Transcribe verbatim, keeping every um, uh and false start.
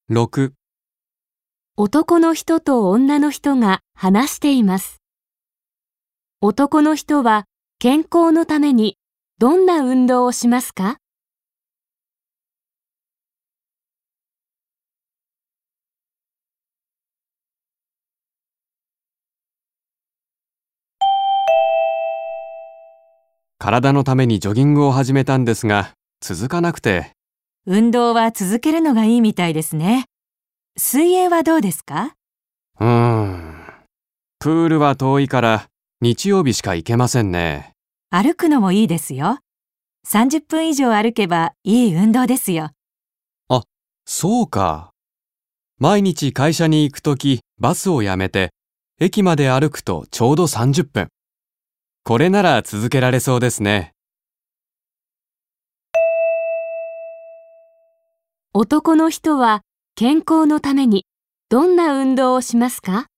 ろく、 男の人と女の人が話しています。男の人は健康のためにどんな運動をしますか？ 体のためにジョギングを始めたんですが、続かなくて。 運動は続けるのがいいみたいですね。水泳はどうですか？ うーん。プールは遠いから日曜日しか行けませんね。 歩くのもいいですよ。さんじゅっぷん以上歩けばいい運動ですよ。 あ、そうか。毎日会社に行くときバスをやめて、駅まで歩くとちょうどさんじゅっぷん。これなら続けられそうですね。 男の人は健康のためにどんな運動をしますか？